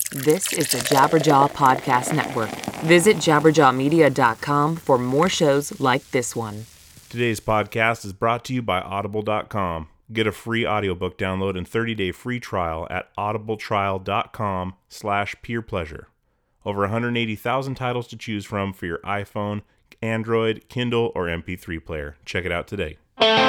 This is the Jabberjaw Podcast Network. Visit jabberjawmedia.com for more shows like this one. Today's podcast is brought to you by Audible.com. Get a free audiobook download and 30-day free trial at audibletrial.com/peerpleasure. Over 180,000 titles to choose from for your iPhone, Android, Kindle, or MP3 player. Check it out today.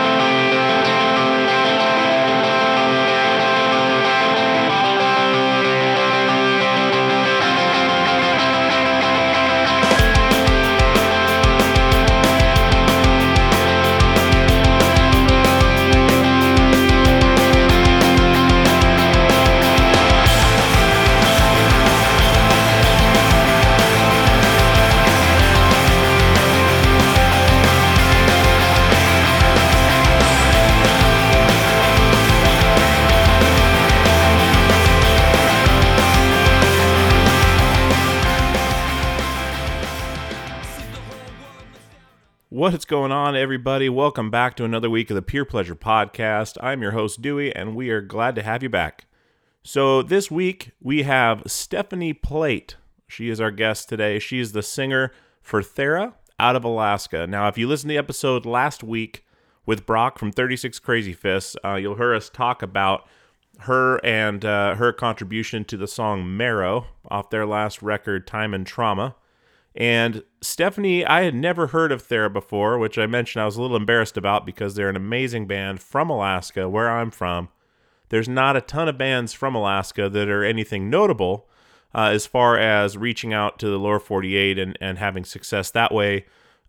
What's going on, everybody? Welcome back to another week of the Peer Pleasure Podcast. I'm your host, Dewey, and we are glad to have you back. So this week, we have Stephanie Plate. She is our guest today. She is the singer for Thera out of Alaska. Now, if you listened to the episode last week with Brock from 36 Crazy Fists, you'll hear us talk about her and her contribution to the song Marrow off their last record, Time and Trauma. And Stephanie, I had never heard of Thera before, which I mentioned I was a little embarrassed about because they're an amazing band from Alaska, where I'm from. There's not a ton of bands from Alaska that are anything notable as far as reaching out to the lower 48 and having success that way.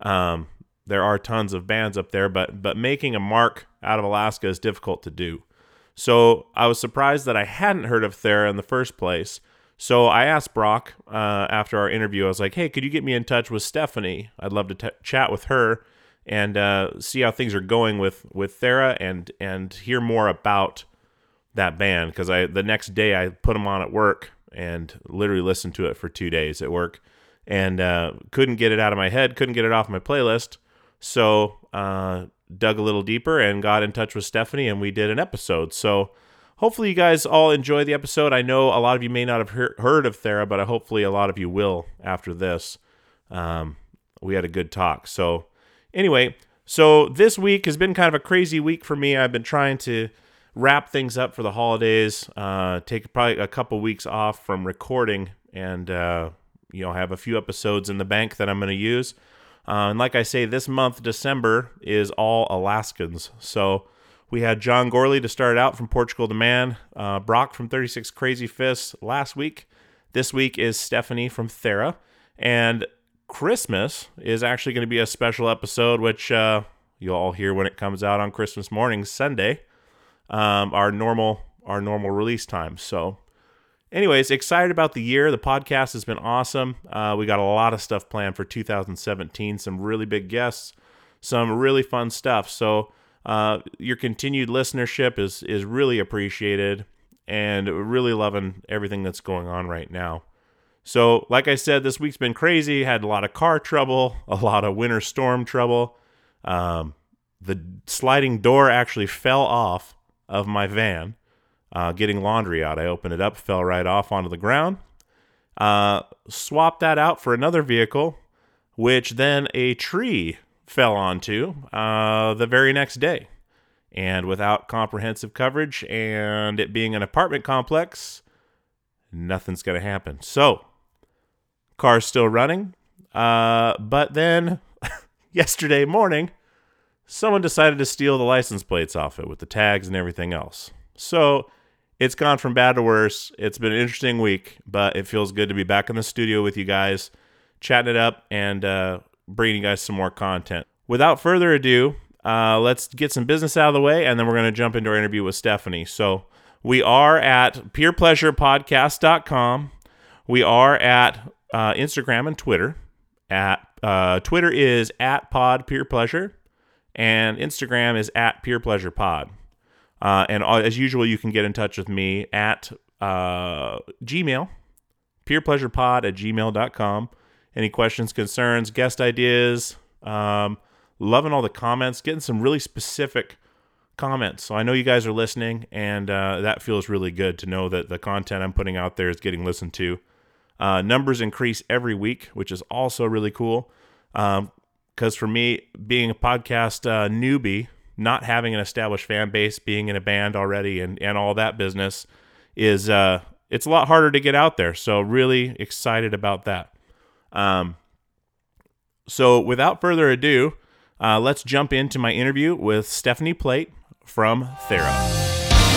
There are tons of bands up there, but making a mark out of Alaska is difficult to do. So I was surprised that I hadn't heard of Thera in the first place. So I asked Brock after our interview, I was like, hey, could you get me in touch with Stephanie? I'd love to chat with her and see how things are going with Thera and hear more about that band. Because the next day I put them on at work and literally listened to it for 2 days at work and couldn't get it out of my head, couldn't get it off my playlist. So dug a little deeper and got in touch with Stephanie and we did an episode. So hopefully you guys all enjoy the episode. I know a lot of you may not have heard of Thera, but hopefully a lot of you will after this. We had a good talk. So anyway, so this week has been kind of a crazy week for me. I've been trying to wrap things up for the holidays, take probably a couple weeks off from recording, and have a few episodes in the bank that I'm going to use. And like I say, this month, December, is all Alaskans. So we had John Gorley to start out from Portugal the Man, Brock from 36 Crazy Fists last week. This week is Stephanie from Thera. And Christmas is actually going to be a special episode, which you'll all hear when it comes out on Christmas morning, Sunday, our normal release time. So anyways, excited about the year. The podcast has been awesome. We got a lot of stuff planned for 2017, some really big guests, some really fun stuff. So your continued listenership is really appreciated, and really loving everything that's going on right now. So, like I said, this week's been crazy. Had a lot of car trouble, a lot of winter storm trouble. The sliding door actually fell off of my van, getting laundry out. I opened it up, fell right off onto the ground. Swapped that out for another vehicle, which then a tree fell onto the very next day. And without comprehensive coverage and it being an apartment complex, nothing's going to happen. So, car's still running. But then yesterday morning, someone decided to steal the license plates off it with the tags and everything else. So, it's gone from bad to worse. It's been an interesting week, but it feels good to be back in the studio with you guys, chatting it up and bringing you guys some more content. Without further ado, let's get some business out of the way, and then we're going to jump into our interview with Stephanie. So we are at peerpleasurepodcast.com. We are at Instagram and Twitter. Twitter is at podpeerpleasure, and Instagram is at peerpleasurepod. And as usual, you can get in touch with me at Gmail, peerpleasurepod@gmail.com. Any questions, concerns, guest ideas, loving all the comments, getting some really specific comments. So I know you guys are listening, and that feels really good to know that the content I'm putting out there is getting listened to. Numbers increase every week, which is also really cool. Because for me, being a podcast newbie, not having an established fan base, being in a band already, and all that business is it's a lot harder to get out there. So really excited about that. So without further ado, let's jump into my interview with Stephanie Plate from Thera.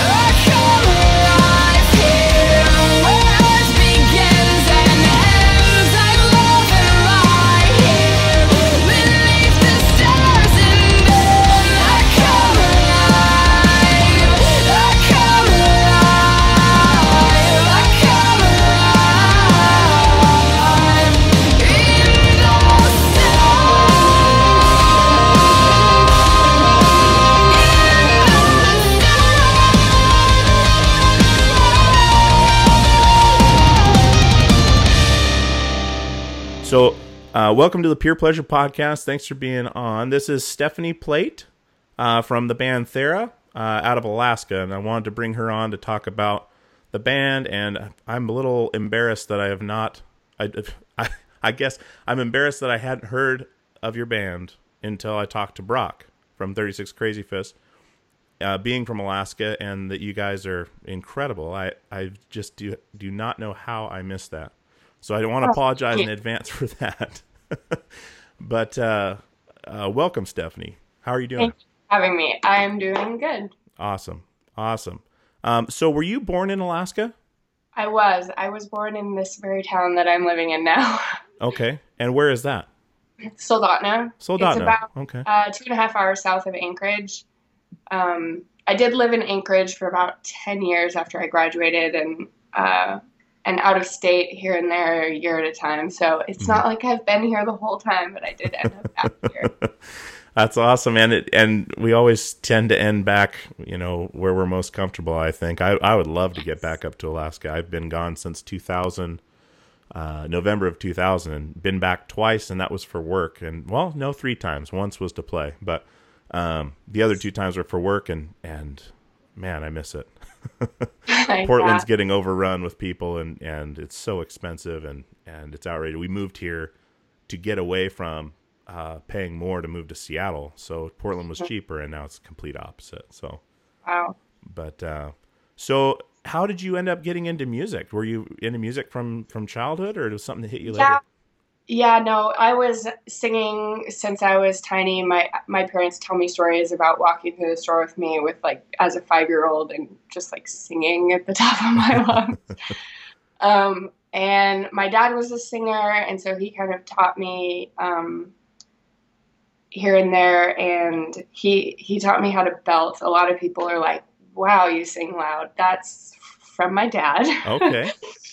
So, welcome to the Pure Pleasure Podcast. Thanks for being on. This is Stephanie Plate from the band Thera out of Alaska, and I wanted to bring her on to talk about the band. And I'm a little embarrassed that I have not. I guess I'm embarrassed that I hadn't heard of your band until I talked to Brock from 36 Crazy Fists, being from Alaska, and that you guys are incredible. I just do not know how I missed that. So I don't want to apologize in advance for that. But welcome, Stephanie. How are you doing? Thanks for having me. I'm doing good. Awesome. So were you born in Alaska? I was born in this very town that I'm living in now. Okay. And where is that? Soldotna. It's about okay. 2.5 hours south of Anchorage. I did live in Anchorage for about 10 years after I graduated, and out of state here and there a year at a time. So it's not like I've been here the whole time, but I did end up back here. That's awesome. And we always tend to end back, where we're most comfortable, I think. I would love to get back up to Alaska. I've been gone since 2000, November of 2000, and been back twice, and that was for work. And, 3 times. Once was to play. But the other 2 times were for work, and man, I miss it. Portland's getting overrun with people, and it's so expensive, and it's outrageous. We moved here to get away from paying more to move to Seattle, so Portland was cheaper, and now it's the complete opposite. So, wow. But so how did you end up getting into music? Were you into music from childhood, or was something that hit you later? Yeah, no, I was singing since I was tiny. My parents tell me stories about walking through the store with me as a 5-year-old and just singing at the top of my lungs. And my dad was a singer, and so he kind of taught me here and there, and he taught me how to belt. A lot of people are like, wow, you sing loud. That's from my dad. Okay.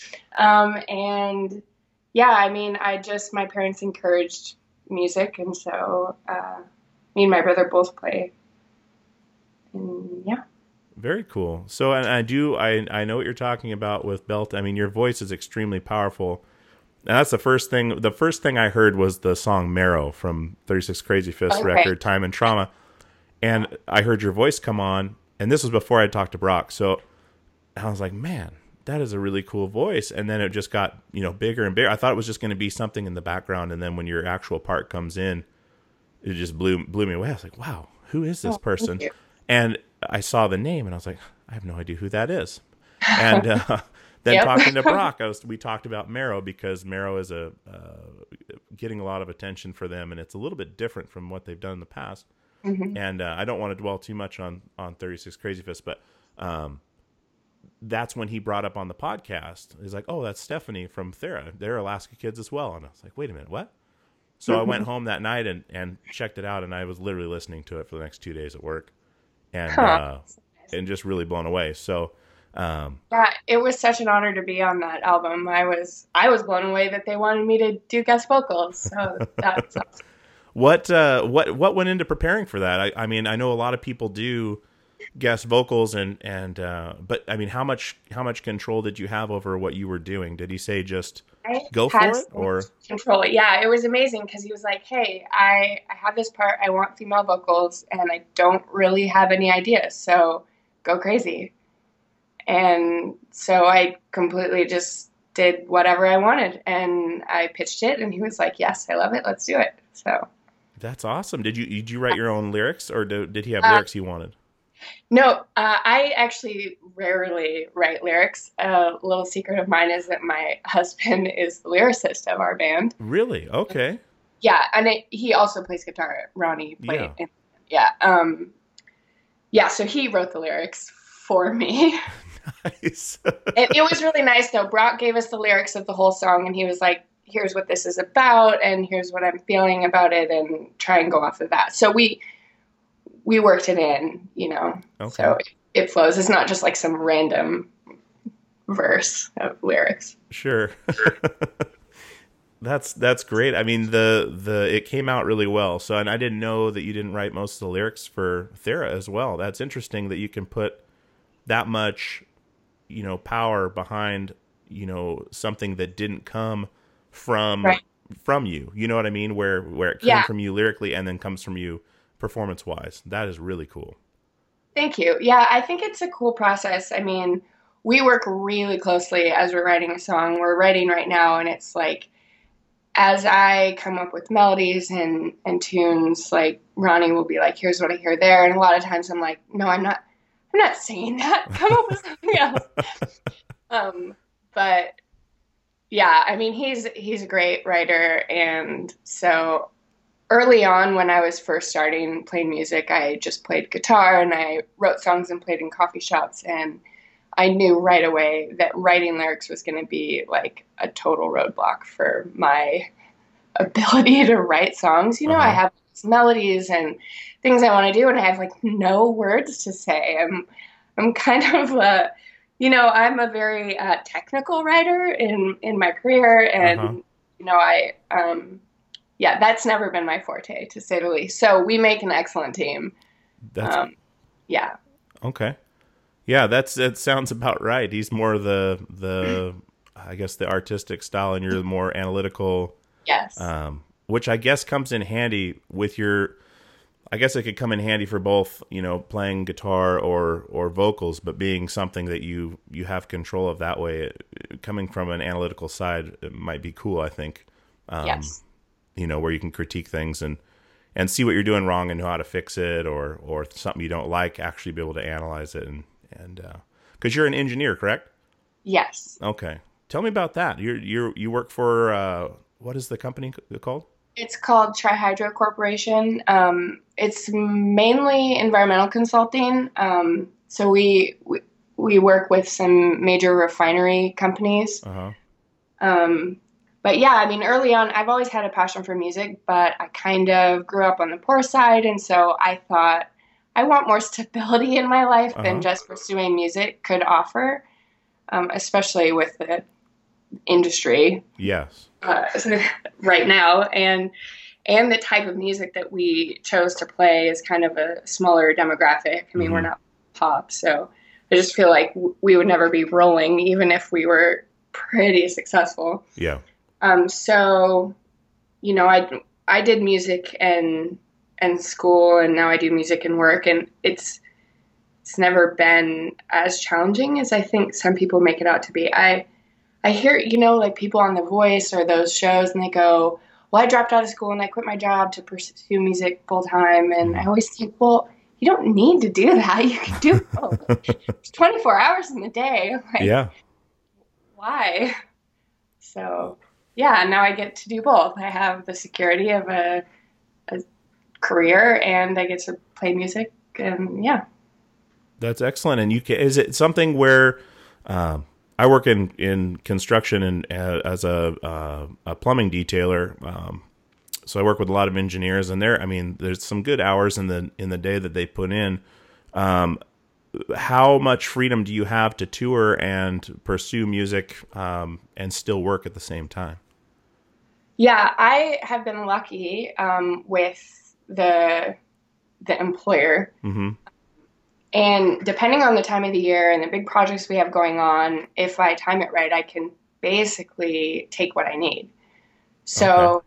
And yeah, I mean, my parents encouraged music, and so me and my brother both play. And yeah. Very cool. So, and I know what you're talking about with belt. I mean, your voice is extremely powerful. And that's the first thing. The first thing I heard was the song Marrow from 36 Crazy Fists record, Time and Trauma. And I heard your voice come on, and this was before I talked to Brock. So I was like, man, that is a really cool voice. And then it just got, bigger and bigger. I thought it was just going to be something in the background. And then when your actual part comes in, it just blew me away. I was like, wow, who is this person? And I saw the name, and I was like, I have no idea who that is. And then talking to Brock, we talked about Marrow, because Marrow is getting a lot of attention for them, and it's a little bit different from what they've done in the past. Mm-hmm. And I don't want to dwell too much on 36 Crazy Fists, but that's when he brought up on the podcast. He's like, oh, that's Stephanie from Thera. They're Alaska kids as well. And I was like, wait a minute, what? So I went home that night and checked it out, and I was literally listening to it for the next 2 days at work, and just really blown away. So yeah, it was such an honor to be on that album. I was blown away that they wanted me to do guest vocals. So that's awesome. What went into preparing for that? I mean, I know a lot of people do guest vocals but I mean, how much control did you have over what you were doing? Did he say just I go had for it, so much or? control. Yeah, it was amazing because he was like, "Hey, I have this part. I want female vocals, and I don't really have any ideas, so go crazy." And so I completely just did whatever I wanted, and I pitched it, and he was like, "Yes, I love it. Let's do it." So, That's awesome. Did you write your own lyrics, or did he have uh, lyrics he wanted? no, I actually rarely write lyrics. A little secret of mine is that my husband is the lyricist of our band. Really? Okay. Yeah, and he also plays guitar. Ronnie played, Yeah. yeah, yeah. So he wrote the lyrics for me, Nice. and it was really nice though. Brock gave us the lyrics of the whole song, and he was like, "Here's what this is about, and here's what I'm feeling about it, and try and go off of that." So we worked it in, Okay. so it flows. It's not just like some random verse of lyrics. Sure. That's great. I mean, the it came out really well. So, and I didn't know that you didn't write most of the lyrics for Thera as well. That's interesting that you can put that much, power behind, something that didn't come from Right. from you. You know what I mean? Where it came Yeah. from you lyrically and then comes from you performance wise. That is really cool. Thank you. Yeah, I think it's a cool process. I mean, we work really closely as we're writing a song. We're writing right now, and it's like as I come up with melodies and tunes, like Ronnie will be like, "Here's what I hear there," and a lot of times I'm like, "No, I'm not saying that. Come up with something else." But yeah, I mean, he's a great writer, and so early on when I was first starting playing music, I just played guitar and I wrote songs and played in coffee shops. And I knew right away that writing lyrics was going to be like a total roadblock for my ability to write songs. I Uh-huh. have these melodies and things I want to do, and I have like no words to say. I'm kind of I'm a very technical writer in my career, Uh-huh. and I yeah, that's never been my forte, to say the least. So we make an excellent team. That's Um, yeah, okay. Yeah, that sounds about right. He's more the I guess the artistic style, and you're the more analytical, yes, which I guess comes in handy with your. I guess it could come in handy for both, playing guitar or vocals, but being something that you have control of that way, coming from an analytical side, it might be cool. I think, yes, where you can critique things and see what you're doing wrong and know how to fix it, or something you don't like, actually be able to analyze it and because you're an engineer, correct? yes. Okay, tell me about that. You work for what is the company called? It's called Trihydro Corporation. It's mainly environmental consulting. So we work with some major refinery companies. Uh huh. But yeah, I mean, early on, I've always had a passion for music, but I kind of grew up on the poor side, and so I thought I want more stability in my life Uh than huh. just pursuing music could offer, especially with the industry Yes. uh, right now, and the type of music that we chose to play is kind of a smaller demographic. I mean, we're Hmm. not pop, so I just feel like we would never be rolling, even if we were pretty successful. Yeah. So, I did music and school, and now I do music and work, and it's never been as challenging as I think some people make it out to be. I hear, like people on The Voice or those shows, and they go, "Well, I dropped out of school and I quit my job to pursue music full time." And I always think, well, you don't need to do that. You can do both. It's 24 hours in the day. Like, Yeah. why? So, yeah, now I get to do both. I have the security of a career, and I get to play music, and yeah. That's excellent. And is it something where I work in construction and as a plumbing detailer. So I work with a lot of engineers, and there's some good hours in the day that they put in. How much freedom do you have to tour and pursue music and still work at the same time? Yeah, I have been lucky with the employer. Mm-hmm. And depending on the time of the year and the big projects we have going on, if I time it right, I can basically take what I need. So,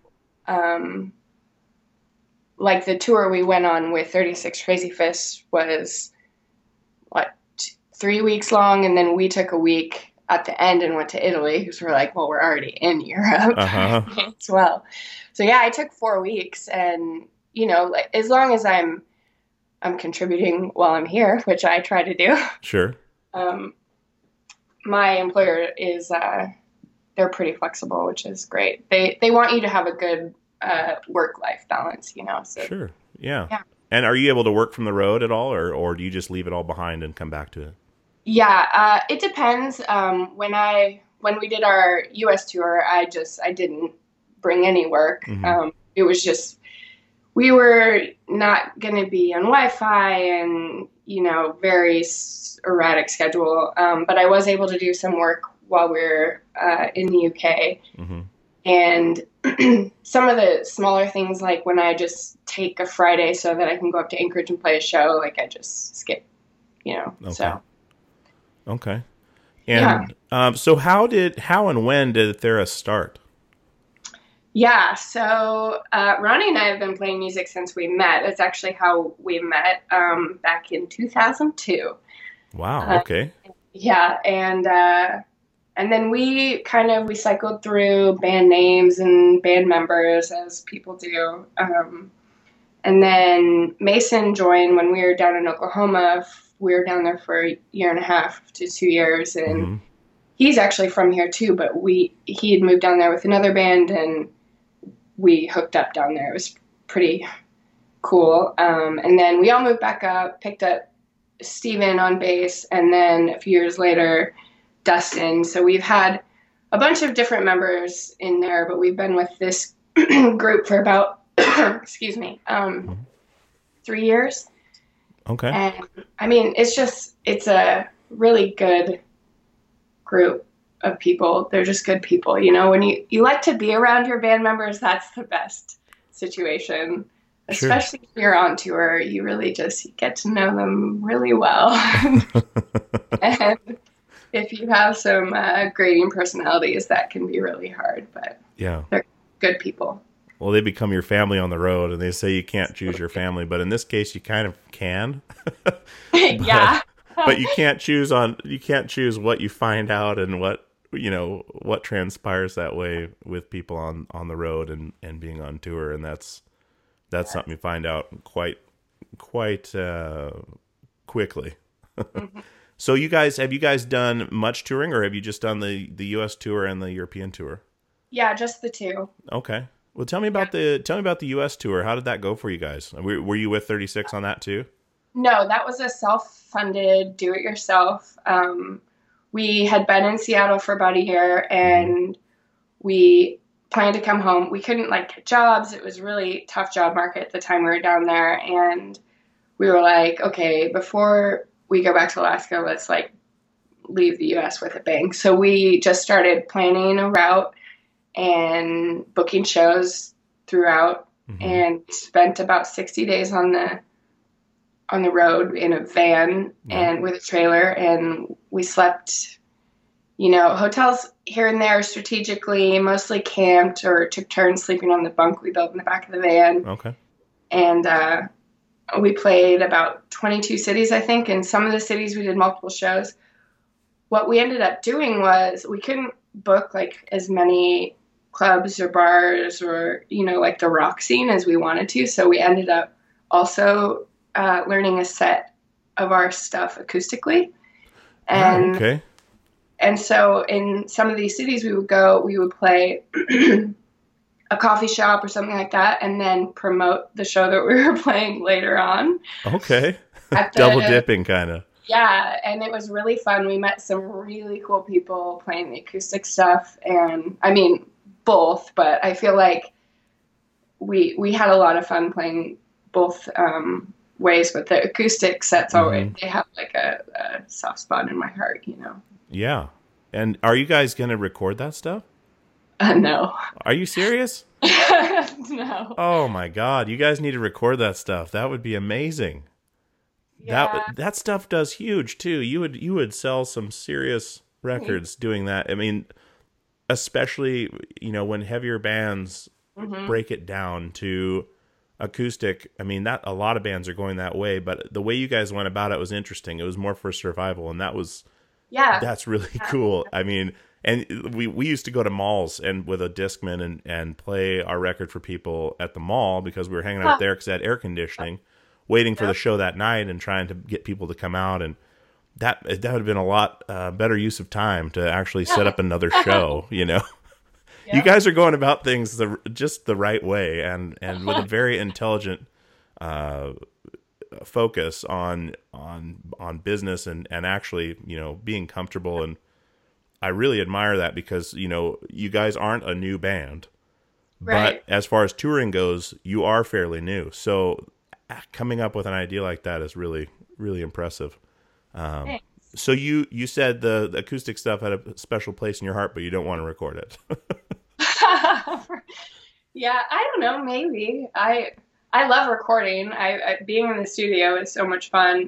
like the tour we went on with 36 Crazy Fists was, what, 3 weeks long, and then we took a week at the end and went to Italy because we're like, well, we're already in Europe as well. So yeah, I took 4 weeks, and like, as long as I'm contributing while I'm here, which I try to do. Sure. My employer is they're pretty flexible, which is great. They want you to have a good work-life balance, So Sure. Yeah. And are you able to work from the road at all, or do you just leave it all behind and come back to it? Yeah, it depends. When we did our U.S. tour, I didn't bring any work. Mm-hmm. It was just, we were not going to be on Wi-Fi and, very erratic schedule. But I was able to do some work while we were in the UK. Mm-hmm. And some of the smaller things, like when I just take a Friday so that I can go up to Anchorage and play a show, like I just skip, Okay. So. Okay. And so how and when did Thera start? Yeah, so Ronnie and I have been playing music since we met. That's actually how we met back in 2002. Wow, okay. Yeah, and then we cycled through band names and band members, as people do. And then Mason joined when we were down in Oklahoma. We were down there for a year and a half to 2 years, and he's actually from here too, but he had moved down there with another band, and we hooked up down there. It was pretty cool. And then we all moved back up, picked up Steven on bass, and then a few years later, Dustin. So we've had a bunch of different members in there, but we've been with this group for about, 3 years. Okay. And I mean, it's a really good group of people. They're just good people. When you like to be around your band members, that's the best situation. Sure. Especially if you're on tour, you really just get to know them really well. And if you have some grating personalities, that can be really hard, but they're good people. Well, they become your family on the road, and they say you can't choose your family, but in this case, you kind of can. Yeah. But you can't choose what you find out and what transpires that way with people on the road and being on tour, and that's something you find out quite quickly. Mm-hmm. So have you guys done much touring, or have you just done the US tour and the European tour? Yeah, just the two. Okay. Well, tell me about the US tour. How did that go for you guys? Were you with 36 on that too? No, that was a self-funded, do-it-yourself. We had been in Seattle for about a year, and we planned to come home. We couldn't get jobs. It was a really tough job market at the time we were down there, and we were like, okay, before we go back to Alaska, let's leave the U.S. with a bang. So we just started planning a route and booking shows throughout, and spent about 60 days on the road in a van and with a trailer, and we slept, hotels here and there strategically, mostly camped or took turns sleeping on the bunk we built in the back of the van. Okay. And we played about 22 cities, I think. In some of the cities we did multiple shows. What we ended up doing was we couldn't book as many clubs or bars or, the rock scene as we wanted to. So we ended up also learning a set of our stuff acoustically. And, okay. And so in some of these cities we would play a coffee shop or something like that, and then promote the show that we were playing later on. Okay. Double dipping kind of. Yeah, and it was really fun. We met some really cool people playing the acoustic stuff, and I mean both, but I feel like we had a lot of fun playing both ways, but the acoustic sets always they have a soft spot in my heart, Yeah. And are you guys going to record that stuff? No. Are you serious? No. Oh my God. You guys need to record that stuff. That would be amazing. Yeah. That stuff does huge too. You would sell some serious records doing that. I mean, especially, when heavier bands break it down to acoustic. I mean, that a lot of bands are going that way, but the way you guys went about it was interesting. It was more for survival, and that's really cool. I mean, and we used to go to malls and with a Discman and play our record for people at the mall because we were hanging out there because they had air conditioning, waiting for the show that night and trying to get people to come out. And that would have been a lot better use of time to actually set up another show, You guys are going about things just the right way and with a very intelligent focus on business and actually, being comfortable. And I really admire that because, you guys aren't a new band, Right. but as far as touring goes, you are fairly new. So coming up with an idea like that is really, really impressive. Thanks. So you said the acoustic stuff had a special place in your heart, but you don't want to record it. Yeah, I don't know, maybe. I love recording. I being in the studio is so much fun.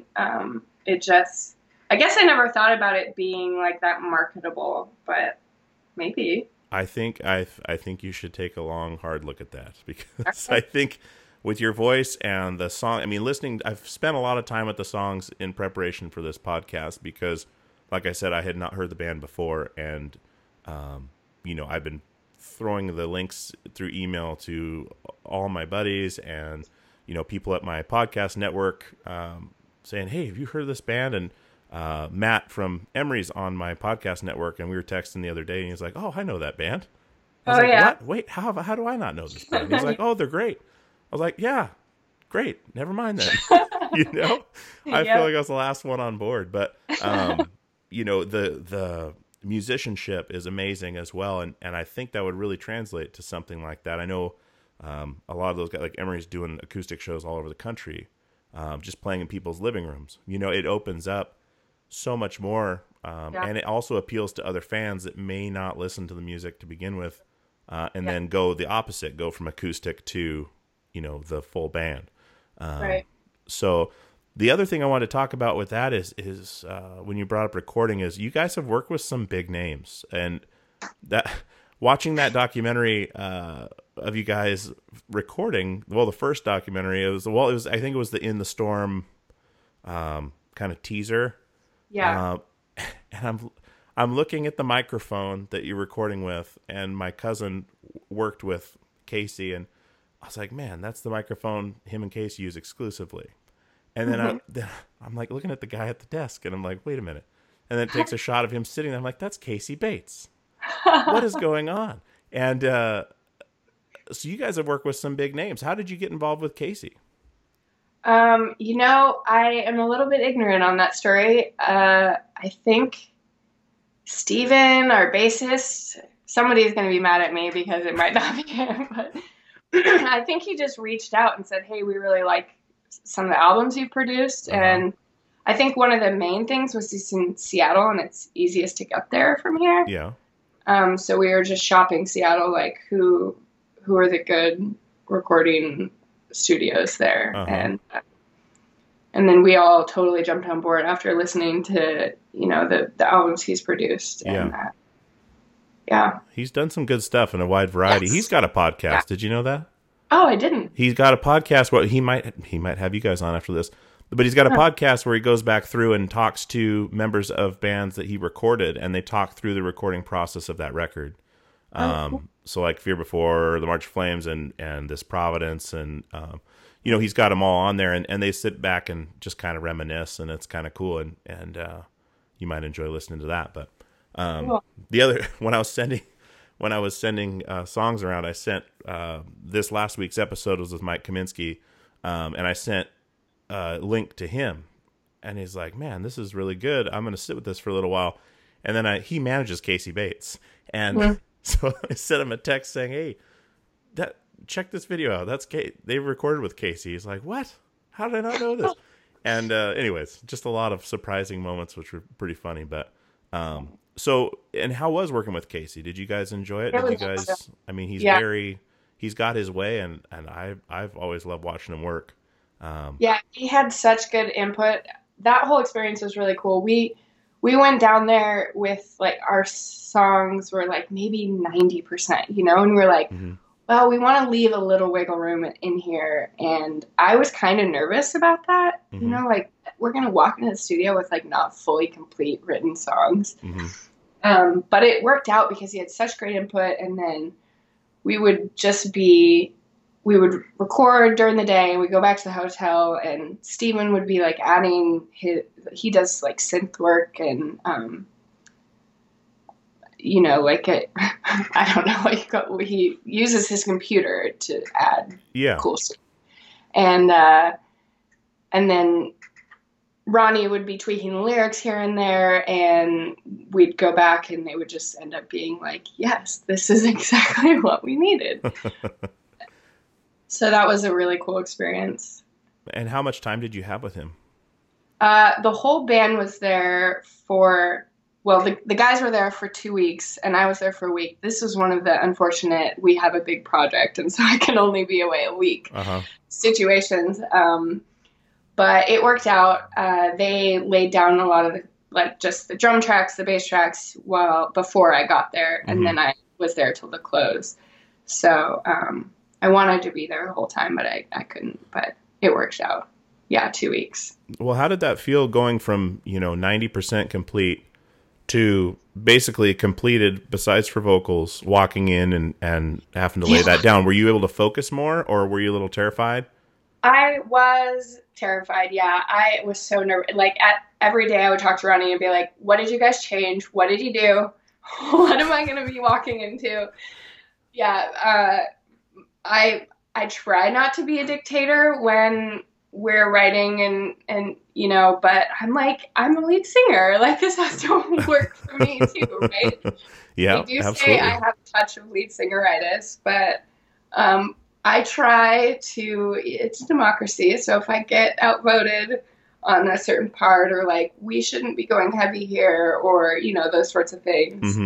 I guess I never thought about it being like that marketable, but maybe. I think you should take a long, hard look at that because I think with your voice and the song, I mean, I've spent a lot of time with the songs in preparation for this podcast because, like I said, I had not heard the band before, and I've been throwing the links through email to all my buddies and people at my podcast network saying, "Hey, have you heard of this band?" And Matt from Emery's on my podcast network, and we were texting the other day, and he's like, "Oh, I know that band." I was like, yeah. "What? Wait, how do I not know this band?" He's like, "Oh, they're great." I was like, "Yeah, great. Never mind then." I feel like I was the last one on board, but the musicianship is amazing as well, and I think that would really translate to something like that. I know a lot of those guys, like Emery's, doing acoustic shows all over the country, just playing in people's living rooms. It opens up so much more, and it also appeals to other fans that may not listen to the music to begin with, and then go the opposite, go from acoustic to the full band. Right. So the other thing I wanted to talk about with that is when you brought up recording, is you guys have worked with some big names, and that watching that documentary of you guys recording, the first documentary, I think it was the In the Storm kind of teaser. Yeah. And I'm looking at the microphone that you're recording with, and my cousin worked with Casey, and I was like, man, that's the microphone him and Casey use exclusively. And then I'm like looking at the guy at the desk, and I'm like, wait a minute. And then it takes a shot of him sitting there. I'm like, that's Casey Bates. What is going on? And so you guys have worked with some big names. How did you get involved with Casey? I am a little bit ignorant on that story. I think Steven, our bassist, somebody's going to be mad at me because it might not be him, but I think he just reached out and said, hey, we really like some of the albums you've produced. Uh-huh. And I think one of the main things was he's in Seattle and it's easiest to get there from here. Yeah. So we were just shopping Seattle, like who are the good recording studios there. Uh-huh. And then we all totally jumped on board after listening to, the albums he's produced. And, yeah. He's done some good stuff in a wide variety. Yes. He's got a podcast. Yeah. Did you know that? Oh, I didn't. He's got a podcast. Well, he might have you guys on after this, but he's got a podcast where he goes back through and talks to members of bands that he recorded, and they talk through the recording process of that record. Cool. So like Fear Before, the March of Flames, and this Providence, and he's got them all on there, and they sit back and just kind of reminisce, and it's kind of cool, and you might enjoy listening to that. But Cool. the other, when I was sending songs around, I sent this last week's episode was with Mike Kaminsky, and I sent a link to him, and he's like, man, this is really good. I'm going to sit with this for a little while. And then he manages Casey Bates, and so I sent him a text saying, hey, check this video out. That's they recorded with Casey. He's like, what? How did I not know this? And anyways, just a lot of surprising moments, which were pretty funny. But so, and how was working with Casey? Did you guys enjoy it? Did you guys? I mean, he's got his way, and I've always loved watching him work. Yeah, he had such good input. That whole experience was really cool. We went down there with like our songs were like maybe 90%, and we were like, Mm-hmm. well, we want to leave a little wiggle room in here. And I was kind of nervous about that, Mm-hmm. like we're going to walk into the studio with like not fully complete written songs. Mm-hmm. But it worked out because he had such great input. And then we would record during the day and we go back to the hotel and Steven would be like adding he does like synth work and, like I don't know, like he uses his computer to add cool stuff. And then Ronnie would be tweaking the lyrics here and there, and we'd go back and they would just end up being like, yes, this is exactly what we needed. So that was a really cool experience. And how much time did you have with him? The whole band was there the guys were there for 2 weeks and I was there for a week. This was one of the unfortunate, we have a big project and so I can only be away a week situations. But it worked out. They laid down a lot of just the drum tracks, the bass tracks before I got there. And then I was there till the close. So I wanted to be there the whole time, but I couldn't. But it worked out. Yeah, 2 weeks. Well, how did that feel going from, 90% complete to basically completed besides for vocals, walking in and having to lay that down? Were you able to focus more or were you a little terrified? I was terrified. Yeah, I was so nervous. Like every day I would talk to Ronnie and be like, what did you guys change? What did you do? What am I going to be walking into? Yeah. I try not to be a dictator when we're writing and but I'm like, I'm a lead singer. Like this has to work for me too, right? Yeah, I do absolutely. say I have a touch of lead singeritis, but I try to, it's a democracy. So if I get outvoted on a certain part or like, we shouldn't be going heavy here or, those sorts of things,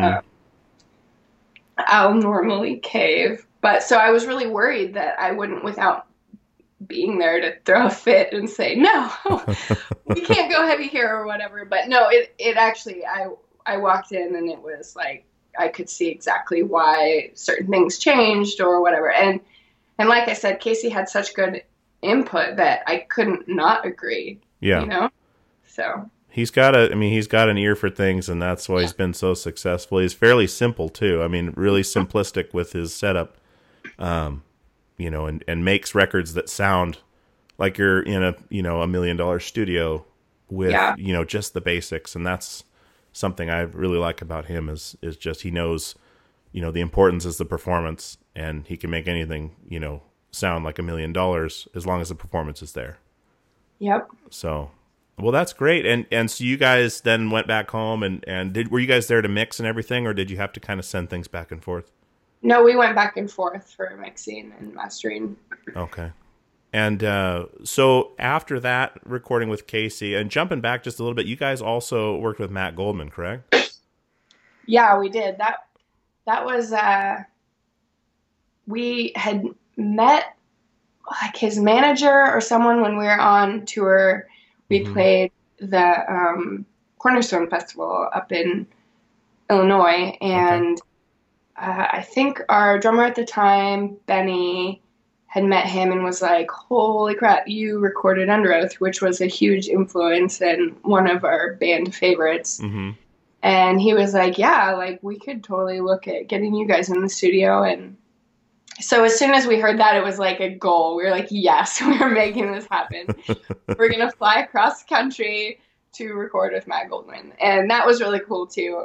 I'll normally cave. But so I was really worried that I wouldn't, without being there to throw a fit and say, no, we can't go heavy here or whatever. But no, it actually, I walked in and it was like, I could see exactly why certain things changed or whatever. And like I said, Casey had such good input that I couldn't not agree. Yeah. So he's got an ear for things, and that's why he's been so successful. He's fairly simple too. I mean, really simplistic with his setup. And makes records that sound like you're in a $1 million studio with, just the basics. And that's something I really like about him is just, he knows, the importance is the performance, and he can make anything, sound like $1 million as long as the performance is there. Yep. So, well, that's great. And so you guys then went back home and were you guys there to mix and everything, or did you have to kind of send things back and forth? No, we went back and forth for mixing and mastering. Okay. And so after that recording with Casey, and jumping back just a little bit, you guys also worked with Matt Goldman, correct? Yeah, we did. That was, we had met like his manager or someone when we were on tour. We played the Cornerstone Festival up in Illinois, and I think our drummer at the time, Benny, had met him and was like, holy crap, you recorded Under Oath, which was a huge influence and one of our band favorites. Mm-hmm. And he was like, yeah, like we could totally look at getting you guys in the studio. And so as soon as we heard that, it was like a goal. We were like, yes, we're making this happen. We're going to fly across the country to record with Matt Goldman. And that was really cool too.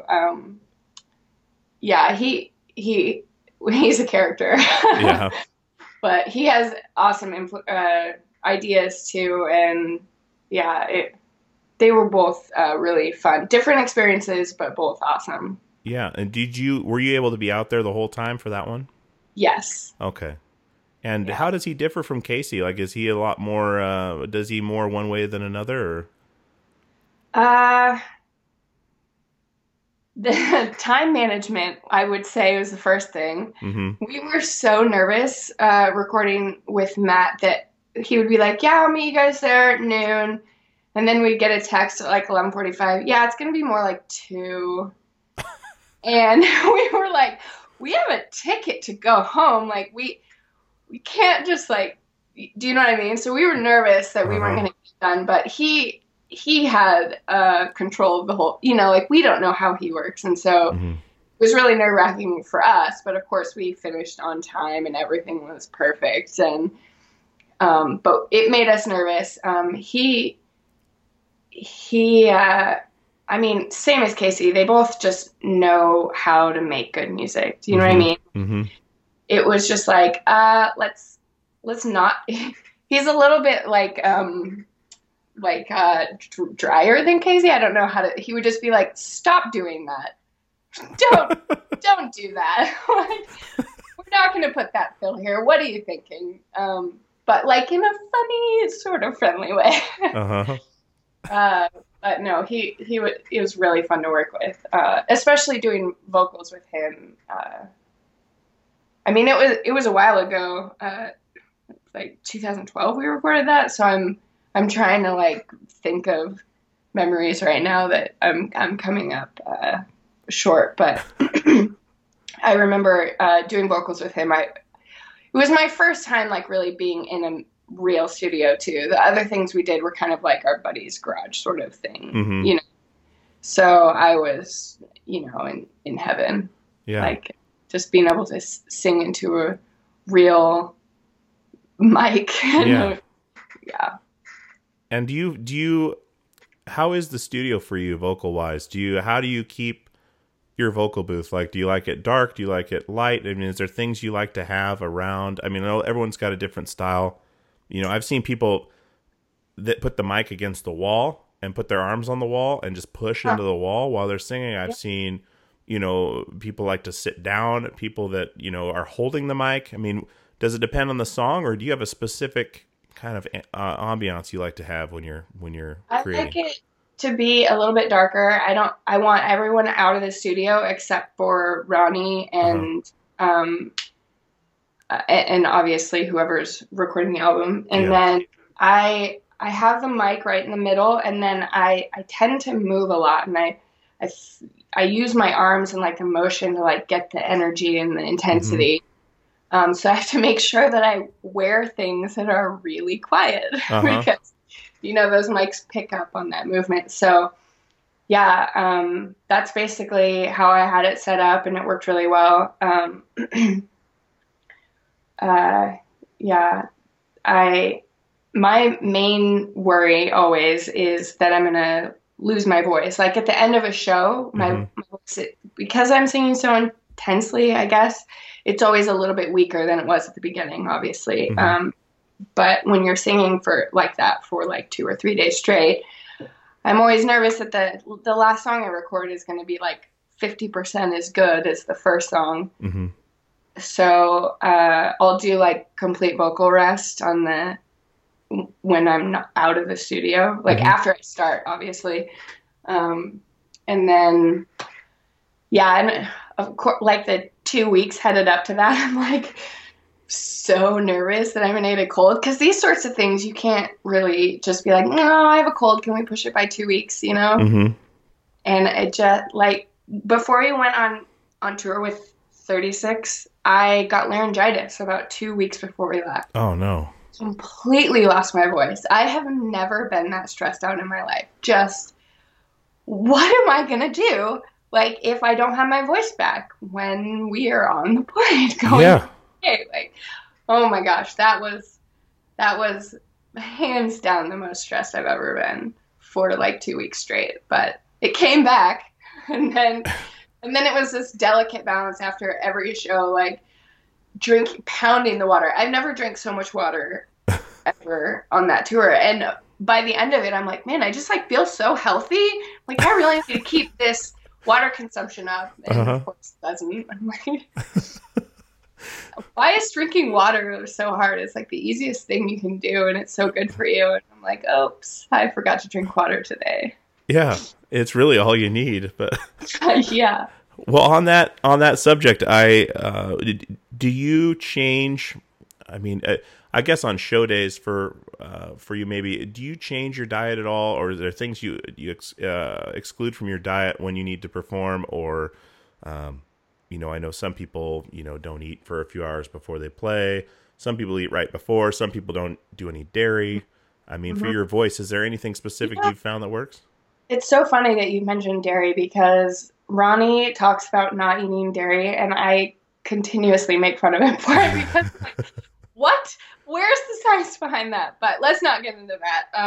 Yeah, he's a character. Yeah. But he has awesome ideas too. And yeah, they were both really fun. Different experiences, but both awesome. Yeah. And were you able to be out there the whole time for that one? Yes. Okay. And how does he differ from Casey? Like, is he a lot more, does he more one way than another? Or? The time management, I would say, was the first thing. Mm-hmm. We were so nervous recording with Matt that he would be like, yeah, I'll meet you guys there at noon. And then we'd get a text at like 11:45. Yeah, it's going to be more like 2. And we were like, we have a ticket to go home. Like, we can't just like, do you know what I mean? So we were nervous that we weren't going to get done, but he had control of the whole, like, we don't know how he works. And so it was really nerve-wracking for us, but of course we finished on time and everything was perfect. And but it made us nervous. I mean, same as Casey, they both just know how to make good music. Do you know what I mean? Mm-hmm. It was just like, let's not. He's a little bit drier than Casey. I don't know how to. He would just be like, stop doing that. Don't do that. Like, we're not going to put that fill here. What are you thinking? But like in a funny, sort of friendly way. But no, it was really fun to work with, especially doing vocals with him. I mean, it was a while ago, like 2012 we recorded that. So I'm trying to like think of memories right now that I'm coming up short. But I remember doing vocals with him. It was my first time like really being in a real studio too. The other things we did were kind of like our buddy's garage sort of thing, So I was, in heaven, like just being able to sing into a real mic. Yeah. And do you, how is the studio for you vocal wise? How do you keep your vocal booth? Like, do you like it dark? Do you like it light? I mean, is there things you like to have around? I mean, I know everyone's got a different style. I've seen people that put the mic against the wall and put their arms on the wall and just push into the wall while they're singing. I've seen, people like to sit down, people that, are holding the mic. I mean, does it depend on the song, or do you have a specific kind of ambiance you like to have when you're creating? I like it to be a little bit darker. I want everyone out of the studio except for Ronnie and obviously whoever's recording the album. And then I have the mic right in the middle, and then I tend to move a lot, and I use my arms and like the motion to like get the energy and the intensity. So I have to make sure that I wear things that are really quiet because those mics pick up on that movement. So that's basically how I had it set up, and it worked really well. My main worry always is that I'm going to lose my voice. Like at the end of a show, my voice, because I'm singing so intensely, I guess, it's always a little bit weaker than it was at the beginning, obviously. But when you're singing for like that for like 2 or 3 days straight, I'm always nervous that the last song I record is going to be like 50% as good as the first song. So I'll do like complete vocal rest when I'm not out of the studio, like after I start, obviously. And then, and of course, like the 2 weeks headed up to that, I'm like so nervous that I'm going to get a cold, because these sorts of things you can't really just be like, no, I have a cold, can we push it by 2 weeks, And it just, like, before we went on tour with 36, I got laryngitis about 2 weeks before we left. Oh no. Completely lost my voice. I have never been that stressed out in my life. Just, what am I going to do? Like, if I don't have my voice back when we are on the plane going, okay, like, oh my gosh, that was hands down the most stressed I've ever been for like 2 weeks straight. But it came back, and then it was this delicate balance after every show, like pounding the water. I've never drank so much water ever on that tour. And by the end of it, I'm like, man, I just like feel so healthy. Like, I really need to keep this water consumption up. And of course it doesn't. I'm like, why is drinking water so hard? It's like the easiest thing you can do, and it's so good for you. And I'm like, oops, I forgot to drink water today. Yeah, it's really all you need. But yeah. Well, on that subject, do you change? I mean, I guess on show days for you, maybe, do you change your diet at all, or are there things you exclude from your diet when you need to perform? Or, I know some people, don't eat for a few hours before they play. Some people eat right before. Some people don't do any dairy. I mean, for your voice, is there anything specific you've found that works? It's so funny that you mentioned dairy because Ronnie talks about not eating dairy, and I continuously make fun of him for it because, like, what? Where's the science behind that? But let's not get into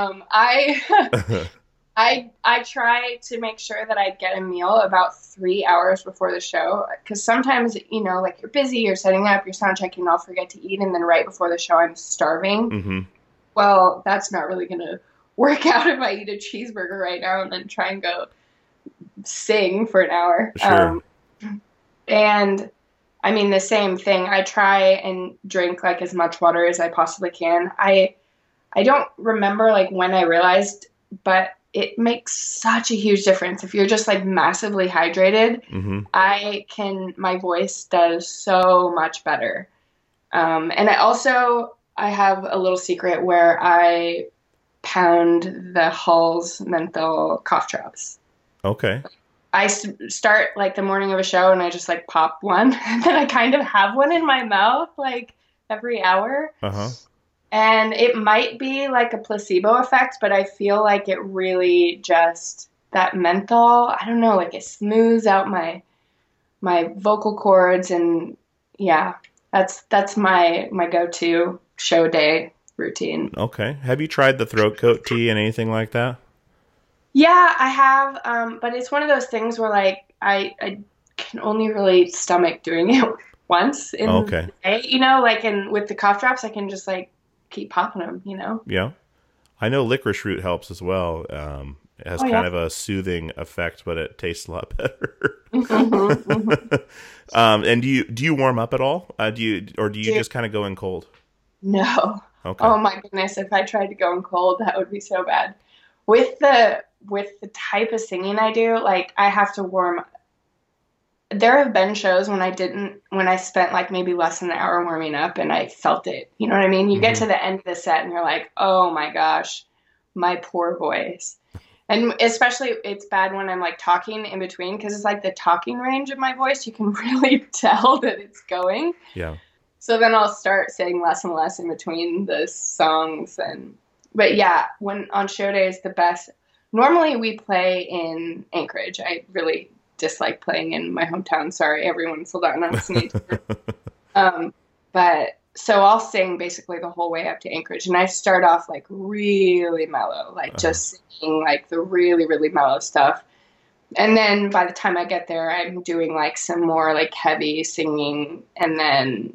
that. I try to make sure that I get a meal about 3 hours before the show, because sometimes, like, you're busy, you're setting up, you're sound checking, and I'll forget to eat, and then right before the show I'm starving. Mm-hmm. Well, that's not really going to work out if I eat a cheeseburger right now and then try and go sing for an hour. Sure. And I mean, the same thing. I try and drink like as much water as I possibly can. I don't remember like when I realized, but it makes such a huge difference. If you're just like massively hydrated, my voice does so much better. And I have a little secret where I pound the Halls menthol cough drops. Okay. I start like the morning of a show and I just like pop one, and then I kind of have one in my mouth like every hour. And it might be like a placebo effect, but I feel like it really just, that menthol, I don't know, like it smooths out my vocal cords, and yeah, that's my go-to show day routine. Okay. Have you tried the throat coat tea and anything like that? Yeah, I have, but it's one of those things where like I can only really stomach doing it once in the day, like, and with the cough drops I can just like keep popping them, Yeah. I know licorice root helps as well. It has kind of a soothing effect, but it tastes a lot better. And do you warm up at all? Do you just kind of go in cold? No. Okay. Oh my goodness, if I tried to go in cold, that would be so bad. With the type of singing I do, like I have to warm. There have been shows when I spent like maybe less than an hour warming up and I felt it. You know what I mean? You get to the end of the set and you're like, oh my gosh, my poor voice. And especially it's bad when I'm like talking in between, because it's like the talking range of my voice. You can really tell that it's going. Yeah. So then I'll start saying less and less in between the songs. But yeah, when on show days, the best. Normally we play in Anchorage. I really dislike playing in my hometown. Sorry, everyone, sold out on Sneed. But so I'll sing basically the whole way up to Anchorage, and I start off like really mellow, like just singing like the really, really mellow stuff. And then by the time I get there, I'm doing like some more like heavy singing, and then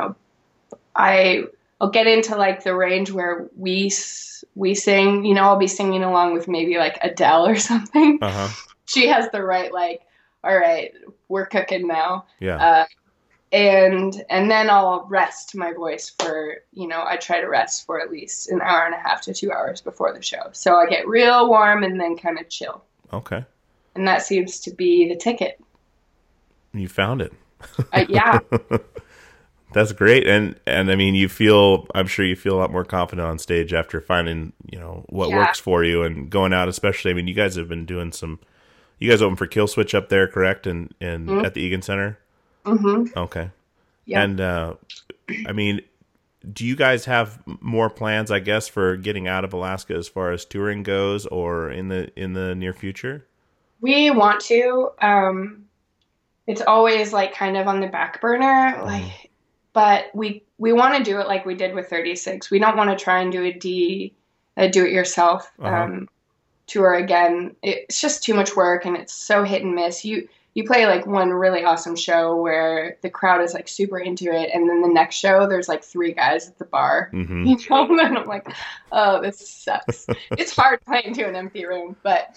I'll get into like the range where we sing. I'll be singing along with maybe like Adele or something. She has the right like, all right, we're cooking now. Yeah. And then I'll rest my voice for, I try to rest for at least an hour and a half to 2 hours before the show. So I get real warm and then kind of chill. Okay. And that seems to be the ticket. You found it. Yeah. That's great. And I mean, I'm sure you feel a lot more confident on stage after finding, what works for you and going out, especially. I mean, you guys have been doing you guys open for Kill Switch up there, correct? And at the Egan Center? Mm-hmm. Okay. Yeah. And, I mean, do you guys have more plans, I guess, for getting out of Alaska as far as touring goes, or in the near future? We want to. It's always like kind of on the back burner, like, but we want to do it like we did with 36. We don't want to try and do a do-it-yourself tour again. It's just too much work, and it's so hit and miss. You play like one really awesome show where the crowd is like super into it, and then the next show there's like 3 guys at the bar, and I'm like, oh, this sucks. It's hard playing to an empty room, but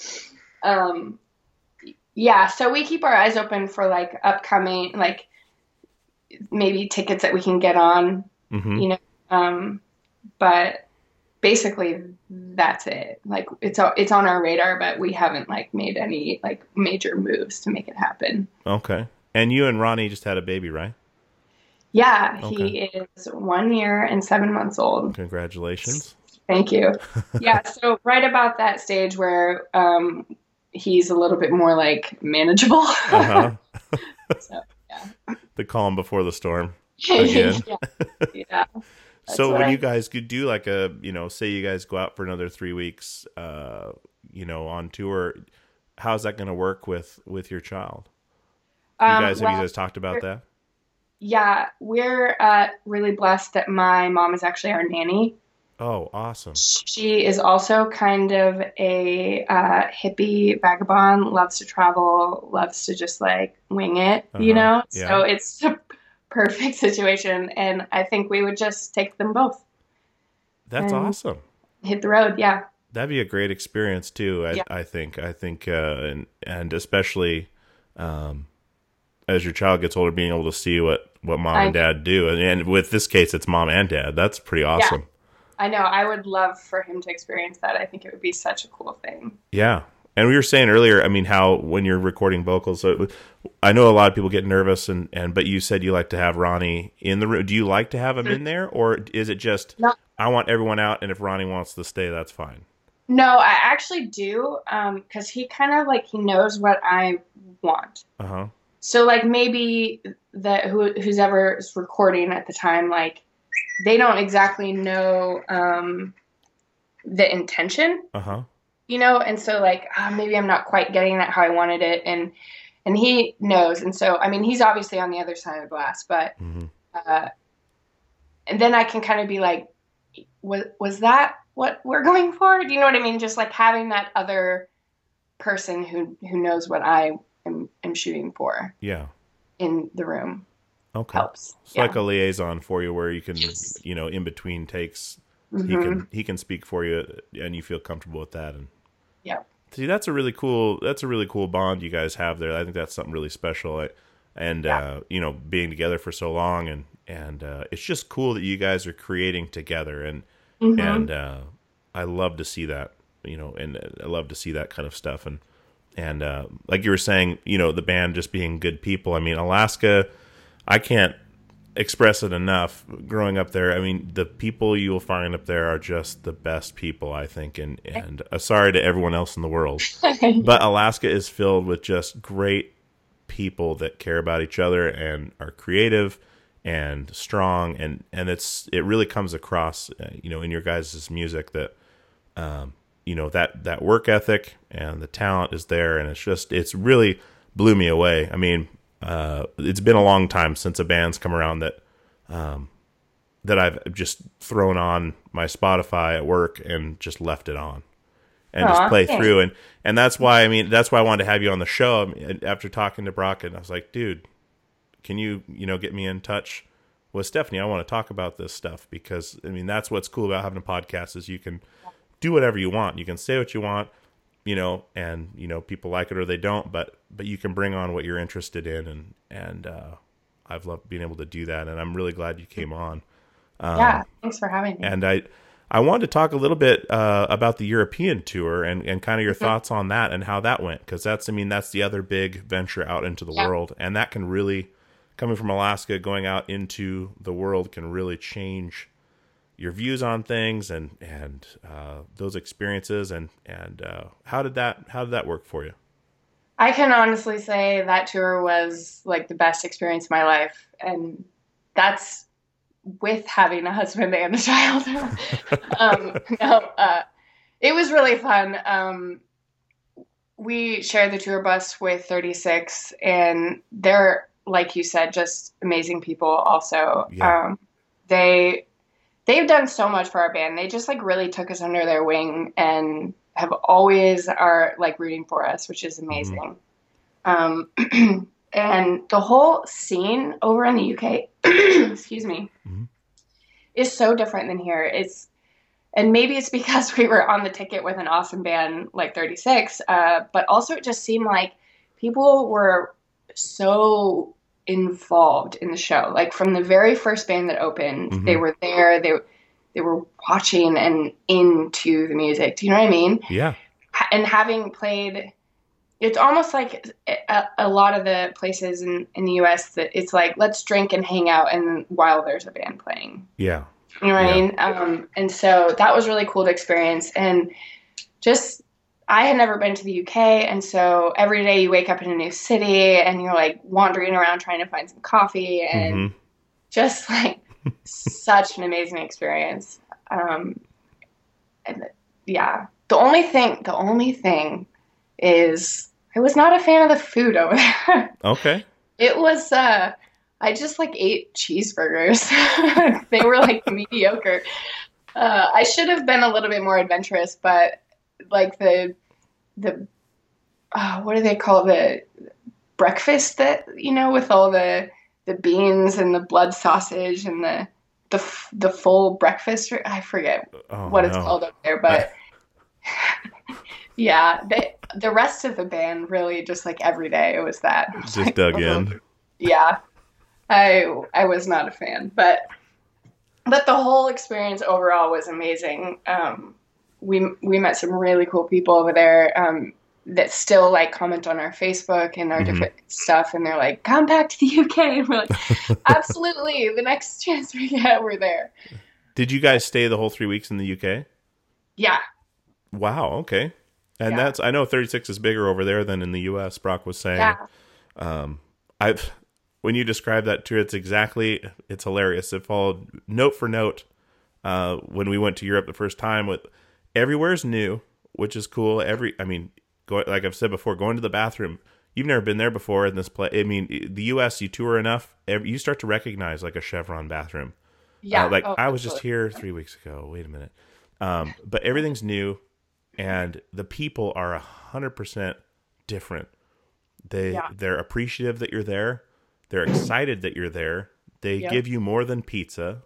yeah. So we keep our eyes open for like upcoming, like maybe tickets that we can get on, but basically that's it. Like it's on our radar, but we haven't like made any like major moves to make it happen. Okay. And you and Ronnie just had a baby, right? Yeah, Okay. he is 1 year and 7 months old. Congratulations. Thank you. Yeah, so right about that stage where he's a little bit more like manageable. Uh-huh. So yeah. The calm before the storm again. Yeah, yeah, that's So what when you I guys could do like a, say you guys go out for another 3 weeks, on tour, how's that going to work with your child? Have you well, guys talked about that? yeah, we're really blessed that my mom is actually our nanny. Oh, awesome. She is also kind of a hippie vagabond, loves to travel, loves to just like wing it, Uh-huh. So Yeah. it's a perfect situation. And I think we would just take them both That's and awesome. hit the road. Yeah. That'd be a great experience too. Yeah. I think, and especially, um, as your child gets older, being able to see what mom and I, dad do, and with this case, it's mom and dad. That's pretty yeah, awesome. I know. I would love for him to experience that. I think it would be such a cool thing. Yeah. And we were saying earlier, I mean, how when you're recording vocals, so I know a lot of people get nervous, but you said you like to have Ronnie in the room. Do you like to have him in there, or is it just No, I want everyone out, and if Ronnie wants to stay, that's fine. no, I actually do, because he kind of like he knows what I want. Uh huh. So like maybe that who's ever is recording at the time, like they don't exactly know the intention, Uh huh. and so like maybe I'm not quite getting that how I wanted it, and he knows, and so I mean he's obviously on the other side of the glass, but Hmm. uh, and then I can kind of be like, was that what we're going for? Do you know what I mean? Just like having that other person who knows what I am shooting for Yeah. in the room Okay. helps. It's Yeah. like a liaison for you, where you can, Yes. in between takes, he Mm-hmm. can speak for you, and you feel comfortable with that. And Yeah. see, that's a really cool bond you guys have there. I think that's something really special. And Yeah. being together for so long, and it's just cool that you guys are creating together, Mm-hmm. and I love to see that, and I love to see that kind of stuff. And like you were saying, the band just being good people. I mean, Alaska, I can't express it enough. Growing up there, I mean, the people you will find up there are just the best people, I think. And sorry to everyone else in the world, but Alaska is filled with just great people that care about each other and are creative and strong, and it really comes across, in your guys' music that that work ethic and the talent is there, and it's really blew me away. I mean, it's been a long time since a band's come around that I've just thrown on my Spotify at work and just left it on and just Aw, play thanks. through. And that's why I wanted to have you on the show. I mean, after talking to Brock, and I was like, dude, can you get me in touch with Stephanie? I want to talk about this stuff, because I mean, that's what's cool about having a podcast, is you can do whatever you want. You can say what you want, and people like it or they don't, but you can bring on what you're interested in, and I've loved being able to do that, and I'm really glad you came on. Yeah. Thanks for having me. And I wanted to talk a little bit about the European tour, and kind of your thoughts on that and how that went, because that's the other big venture out into the Yeah. world, and that can really, coming from Alaska, going out into the world can really change your views on things, and those experiences, and how did that work for you? I can honestly say that tour was like the best experience of my life, and that's with having a husband and a child. No, it was really fun. We shared the tour bus with 36, and they're, like you said, just amazing people. Also, Yeah. they've done so much for our band. They just like really took us under their wing and have always are like rooting for us, which is amazing. Um, and the whole scene over in the UK, excuse me, Mhm. is so different than here. And maybe it's because we were on the ticket with an awesome band like 36, but also it just seemed like people were so involved in the show. Like from the very first band that opened, they Mhm. were there. They were watching and into the music. Do you know what I mean? Yeah. And having played it's almost like a lot of the places in the US that it's like, let's drink and hang out and while there's a band playing. Yeah. You know what Yeah. I mean? And so that was really cool to experience. And just, I had never been to the UK. And so every day you wake up in a new city and you're like wandering around trying to find some coffee and just like such an amazing experience. And yeah, the only thing is I was not a fan of the food over there. Okay. It was, I just like ate cheeseburgers. They were like mediocre. I should have been a little bit more adventurous, but like the what do they call the breakfast that, you know, with all the beans and the blood sausage and the full breakfast? I forget what it's called up there, but yeah, the rest of the band really just like every day it was that. Just like, dug in. Yeah. I was not a fan, but the whole experience overall was amazing. We met some really cool people over there that still like comment on our Facebook and our different stuff, and they're like, "Come back to the UK," and we're like, "Absolutely, the next chance we get, we're there." Did you guys stay the whole 3 weeks in the UK? Yeah. Wow. Okay. And that's, I know 36 is bigger over there than in the US. Brock was saying. Yeah. When you describe that tour, it's hilarious. It followed note for note when we went to Europe the first time. With everywhere's new, which is cool. Like I've said before, going to the bathroom, you've never been there before in this place. I mean, the US, you tour enough, you start to recognize like a Chevron bathroom. Yeah. I was just here 3 weeks ago. Wait a minute. But everything's new, and the people are 100% different. They're appreciative that you're there. They're excited that you're there. They give you more than pizza.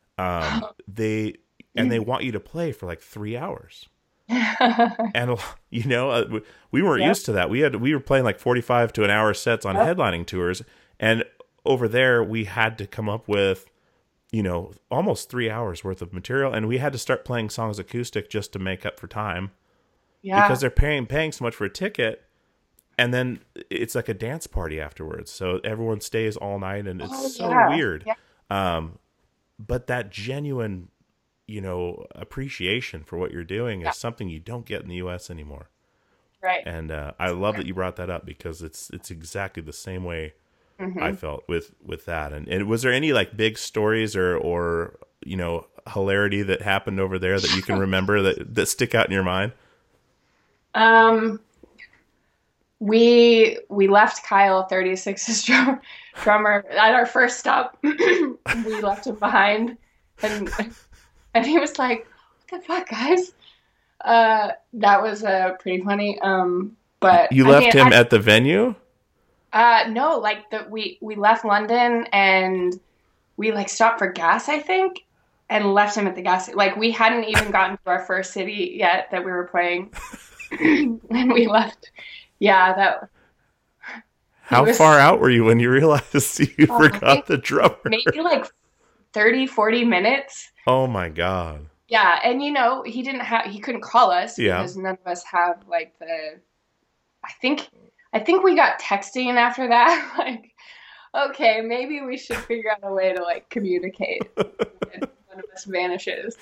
They want you to play for like 3 hours. And you know, we weren't used to that. We were playing like 45 to an hour sets on headlining tours, and over there we had to come up with, you know, almost 3 hours worth of material, and we had to start playing songs acoustic just to make up for time. Yeah, because they're paying so much for a ticket. And then it's like a dance party afterwards. So everyone stays all night, and it's weird. Yeah. But that genuine, you know, appreciation for what you're doing is something you don't get in the U.S. anymore. Right. And I love that you brought that up, because it's exactly the same way I felt with that. And was there any like big stories or you know, hilarity that happened over there that you can remember that stick out in your mind? We left Kyle, 36's drummer, at our first stop. We left him behind, and he was like, "What the fuck, guys?" That was pretty funny. But you left him at the venue? No, like we left London and we like stopped for gas, I think, and left him at the gas. Like we hadn't even gotten to our first city yet that we were playing, and we left. Yeah, How far out were you when you realized you forgot the drummer? Maybe like 30, 40 minutes. Oh my God. Yeah, and you know, he couldn't call us because none of us have like I think we got texting after that. Like, okay, maybe we should figure out a way to like communicate when one of us vanishes.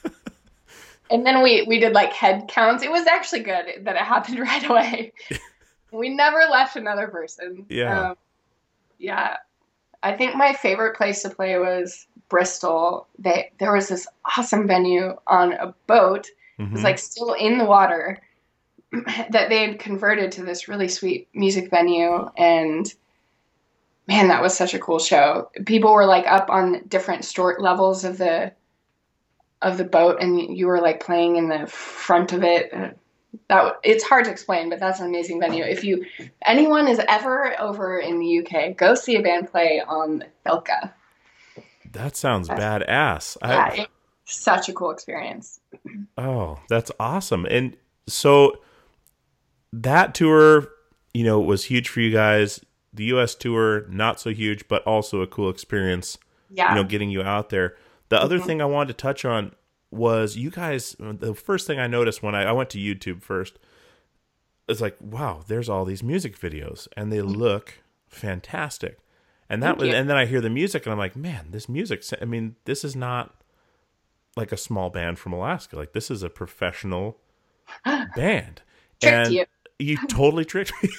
And then we did like head counts. It was actually good that it happened right away. We never left another person. Yeah. Yeah. I think my favorite place to play was Bristol. There was this awesome venue on a boat. It was like still in the water that they had converted to this really sweet music venue. And man, that was such a cool show. People were like up on different levels of the boat, and you were like playing in the front of it. It's hard to explain, but that's an amazing venue. If anyone is ever over in the UK, go see a band play on Thilka. That sounds badass. Yeah, it's such a cool experience. Oh, that's awesome. And so that tour, you know, was huge for you guys. The US tour, not so huge, but also a cool experience. Yeah. You know, getting you out there. The other thing I wanted to touch on was you guys, the first thing I noticed when I went to YouTube first, it's like, wow, there's all these music videos and they look fantastic. And that was, and then I hear the music and I'm like, man, this music, I mean, this is not like a small band from Alaska. Like, this is a professional band. Tricked And you. you totally tricked me.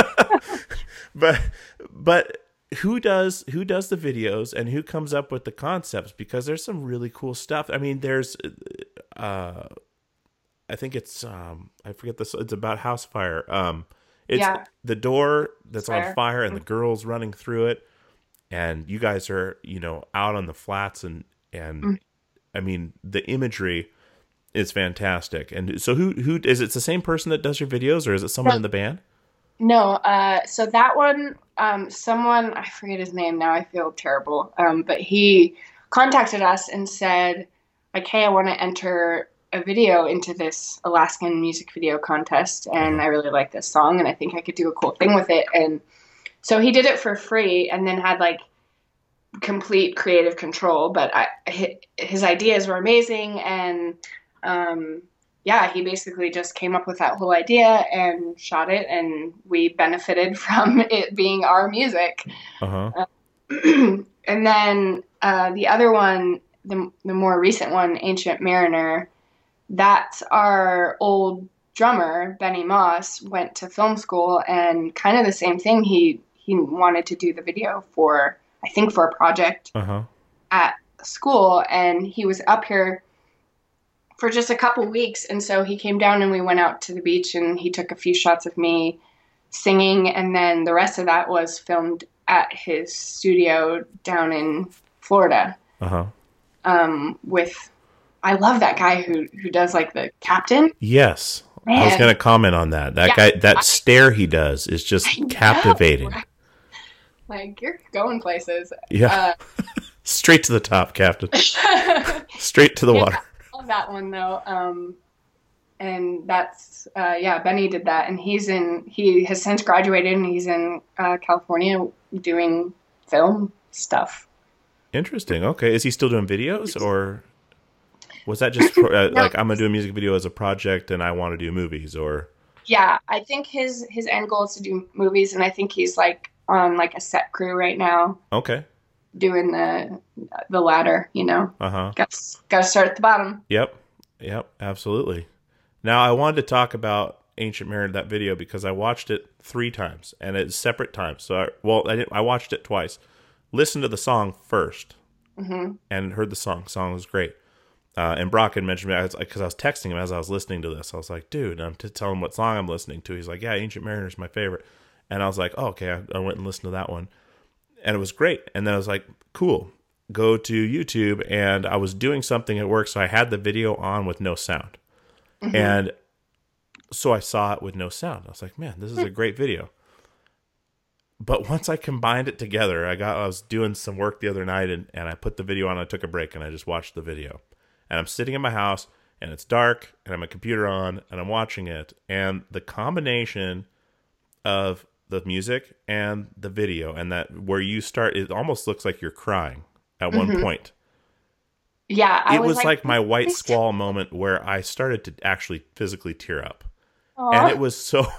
but who does the videos and who comes up with the concepts? Because there's some really cool stuff. I mean, there's I think it's I forget this, it's about house fire. It's the door that's on fire and the girls running through it, and you guys are, out on the flats, and I mean, the imagery is fantastic. And so who is it? The same person that does your videos, or is it someone in the band? No, so that one, someone, I forget his name now, I feel terrible, but he contacted us and said, like, hey, I want to enter a video into this Alaskan music video contest, and I really like this song, and I think I could do a cool thing with it. And so he did it for free, and then had, like, complete creative control, but his ideas were amazing, and he basically just came up with that whole idea and shot it, and we benefited from it being our music. And then the other one, the more recent one, Ancient Mariner, that's our old drummer, Benny Moss, went to film school, and kind of the same thing. He wanted to do the video for a project at school, and he was up here for just a couple weeks, and so he came down and we went out to the beach and he took a few shots of me singing, and then the rest of that was filmed at his studio down in Florida. With, I love that guy who does, like, the captain. Yes. Man. I was going to comment on that. That guy, that stare he does is just captivating. Like, you're going places. Yeah. Straight to the top, Captain. Straight to the water. I love that one, though. And that's, Benny did that. And he has since graduated, and he's in California doing film stuff. Interesting. Okay. Is he still doing videos, or was that just like, I'm going to do a music video as a project and I want to do movies, or? Yeah, I think his end goal is to do movies, and I think he's, like, on, like, a set crew right now. Okay. Doing the ladder, Got to start at the bottom. Yep, absolutely. Now, I wanted to talk about Ancient Mariner, that video, because I watched it 3 times, and it's separate times. So, I watched it twice. Listened to the song first, and heard the song. The song was great. And Brock had mentioned me, because I was texting him as I was listening to this. I was like, dude, I'm to tell him what song I'm listening to. He's like, yeah, Ancient Mariner is my favorite. And I was like, oh, okay, I went and listened to that one. And it was great. And then I was like, cool, go to YouTube. And I was doing something at work, so I had the video on with no sound. And so I saw it with no sound. I was like, man, this is a great video. But once I combined it together, I was doing some work the other night, and I put the video on, I took a break, and I just watched the video. And I'm sitting in my house, and it's dark, and I have my computer on, and I'm watching it. And the combination of the music and the video, and that where you start, it almost looks like you're crying at one point. Yeah, it was like my white squall moment where I started to actually physically tear up. Aww. And it was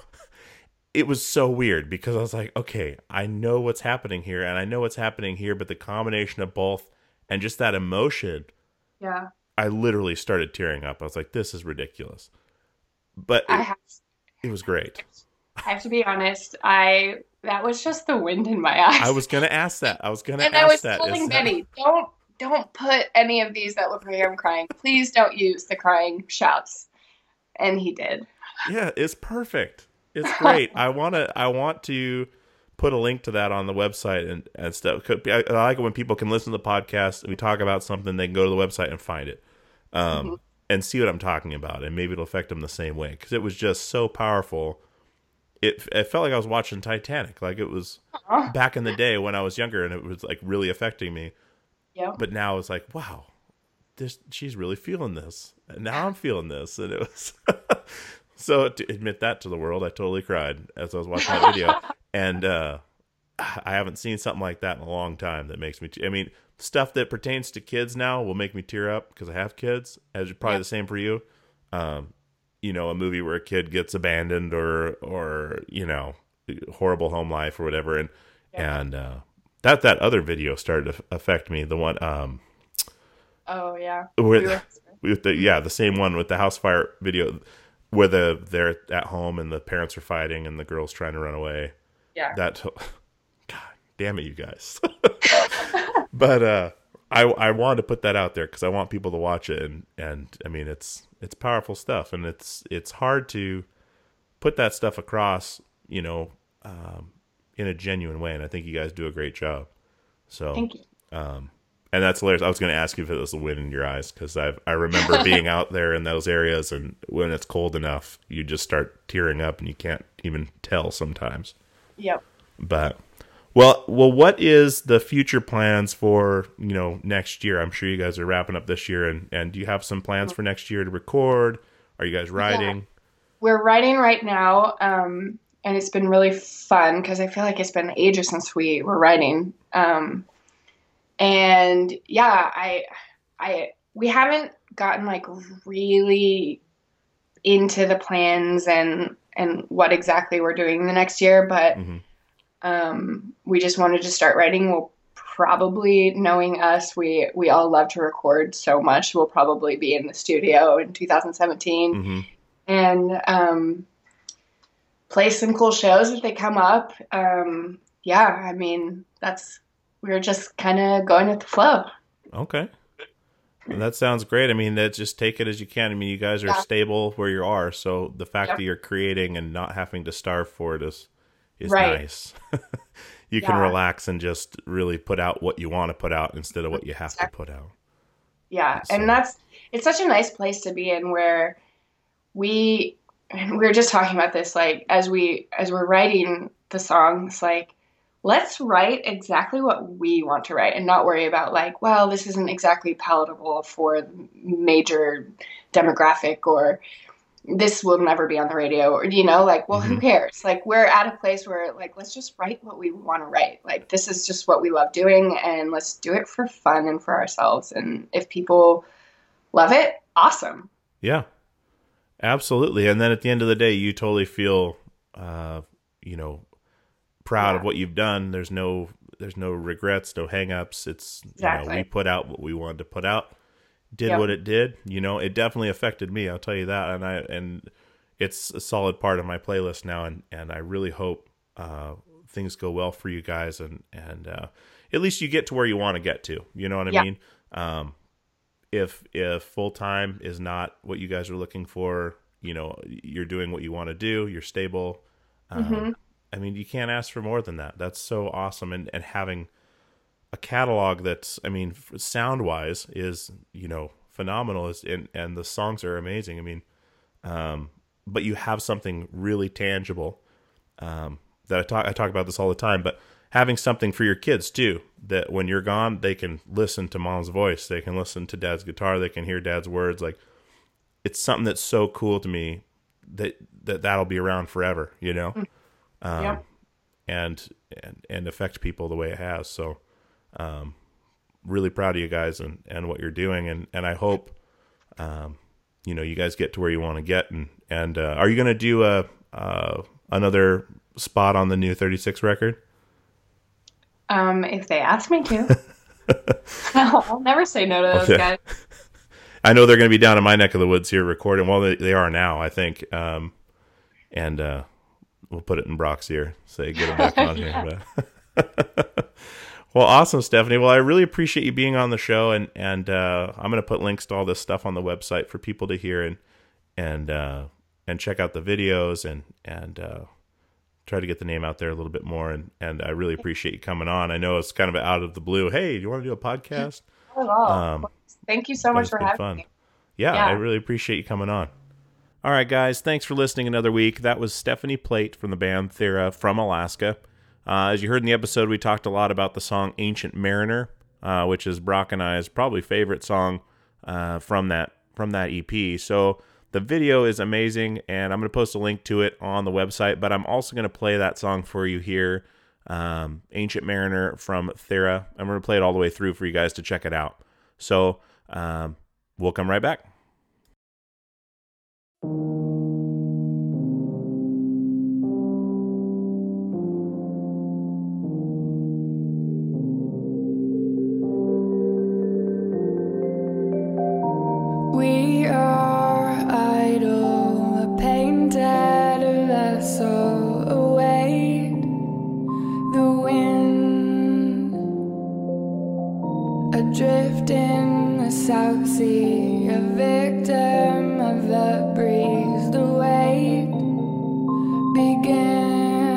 so weird, because I was like, okay, I know what's happening here, and I know what's happening here, but the combination of both and just that emotion, I literally started tearing up. I was like, this is ridiculous. But it was great. I have to be honest. That was just the wind in my eyes. I was going to ask that. I was telling Benny, don't put any of these that look like I'm crying. Please don't use the crying shouts. And he did. Yeah, it's perfect. It's great. I want to put a link to that on the website and stuff. I like it when people can listen to the podcast and we talk about something, they can go to the website and find it. And see what I'm talking about, and maybe it'll affect them the same way, because it was just so powerful. It felt like I was watching Titanic, like it was back in the day when I was younger, and it was like really affecting me. Yeah. But now it's like, wow, she's really feeling this, and now I'm feeling this, and it was. So to admit that to the world, I totally cried as I was watching that video, and I haven't seen something like that in a long time. That makes me. I mean, stuff that pertains to kids now will make me tear up because I have kids. As probably the same for you. a movie where a kid gets abandoned or horrible home life or whatever. And that other video started to affect me. The one, Oh yeah. with the same one with the house fire video where they're at home and the parents are fighting and the girl's trying to run away. Yeah. God damn it, you guys. But I wanted to put that out there because I want people to watch it, and I mean it's powerful stuff, and it's hard to put that stuff across, in a genuine way, and I think you guys do a great job. So Thank you. And that's hilarious. I was going to ask you if it was the wind in your eyes, because I remember being out there in those areas, and when it's cold enough, you just start tearing up, and you can't even tell sometimes. Yep. But well, what is the future plans for next year? I'm sure you guys are wrapping up this year, and do you have some plans for next year to record? Are you guys writing? Yeah. We're writing right now, and it's been really fun because I feel like it's been ages since we were writing. And yeah, we haven't gotten like really into the plans and what exactly we're doing the next year, but we just wanted to start writing. We'll probably, knowing us, we all love to record so much. We'll probably be in the studio in 2017 and play some cool shows if they come up. Yeah, I mean, we're just kind of going with the flow. Okay. Well, that sounds great. I mean, just take it as you can. I mean, you guys are stable where you are, so the fact that you're creating and not having to starve for it is right. Nice. You can relax and just really put out what you want to put out instead of what you have to put out. Yeah, so. And it's such a nice place to be in, where we were just talking about this, like as we're writing the songs, like let's write exactly what we want to write and not worry about like, well, this isn't exactly palatable for the major demographic, or this will never be on the radio, or, like, well, who cares? Like, we're at a place where like, let's just write what we want to write. Like, this is just what we love doing, and let's do it for fun and for ourselves. And if people love it, awesome. Yeah, absolutely. And then at the end of the day, you totally feel, proud of what you've done. There's no regrets, no hangups. It's we put out what we wanted to put out, did what it did. It definitely affected me, I'll tell you that. And it's a solid part of my playlist now, and I really hope things go well for you guys, and at least you get to where you want to get to. You know what I mean? If full time is not what you guys are looking for, you're doing what you want to do, you're stable. I mean, you can't ask for more than that. That's so awesome. And having a catalog that's, I mean, sound wise is, phenomenal. And the songs are amazing. I mean, but you have something really tangible, that I talk about this all the time, but having something for your kids too, that when you're gone, they can listen to mom's voice. They can listen to dad's guitar. They can hear dad's words. Like, it's something that's so cool to me that'll be around forever, and affect people the way it has. So, really proud of you guys and what you're doing. And I hope, you guys get to where you want to get. And are you going to do another spot on the new 36 record? If they ask me to, I'll never say no to those guys. I know they're going to be down in my neck of the woods here recording. Well, they are now, I think. And we'll put it in Brock's ear. Say, get him back on here. But well, awesome, Stephanie. Well, I really appreciate you being on the show, and I'm going to put links to all this stuff on the website for people to hear and check out the videos and try to get the name out there a little bit more. And I really appreciate you coming on. I know it's kind of out of the blue. Hey, do you want to do a podcast? Not at all. Thank you so much for having me. Yeah, I really appreciate you coming on. All right, guys, thanks for listening another week. That was Stephanie Plate from the band Thera from Alaska. As you heard in the episode, we talked a lot about the song Ancient Mariner, which is Brock and I's probably favorite song from that EP. So the video is amazing, and I'm going to post a link to it on the website, but I'm also going to play that song for you here, Ancient Mariner from Thera. I'm going to play it all the way through for you guys to check it out. So we'll come right back. Adrift in the South Sea, a victim of the breeze, the wait begins.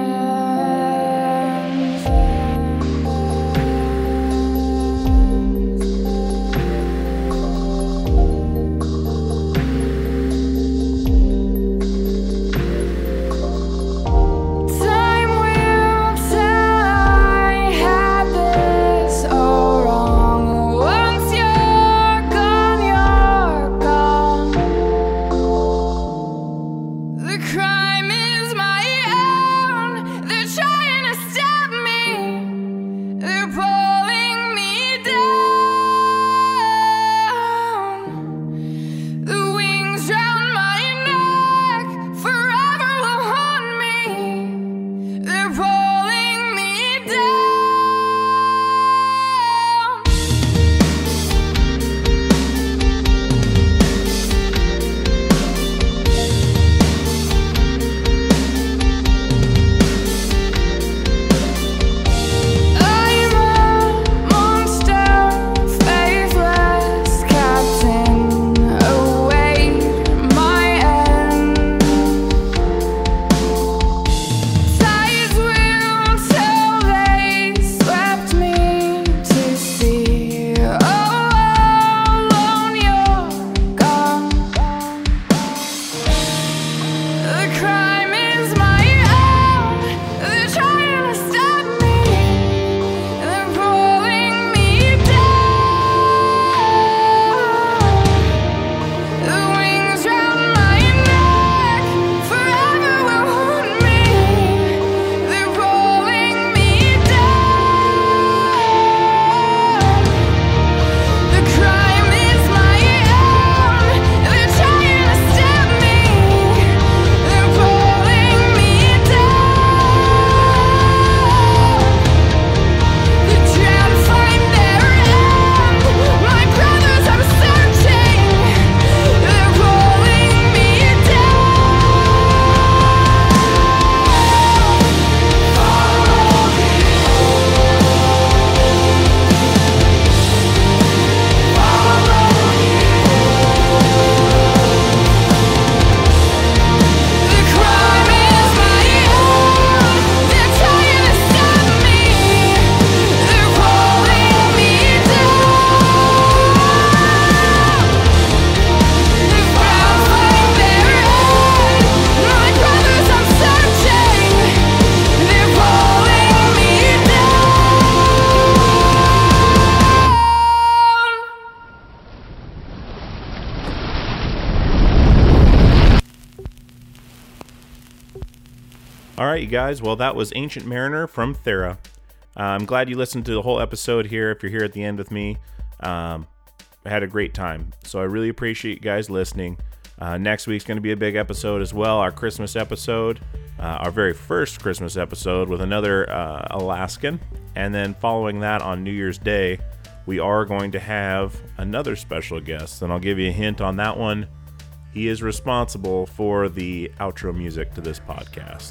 All right, you guys. Well, that was Ancient Mariner from Thera. I'm glad you listened to the whole episode here. If you're here at the end with me, I had a great time. So I really appreciate you guys listening. Next week's going to be a big episode as well, our Christmas episode, our very first Christmas episode with another Alaskan. And then following that on New Year's Day, we are going to have another special guest. And I'll give you a hint on that one. He is responsible for the outro music to this podcast.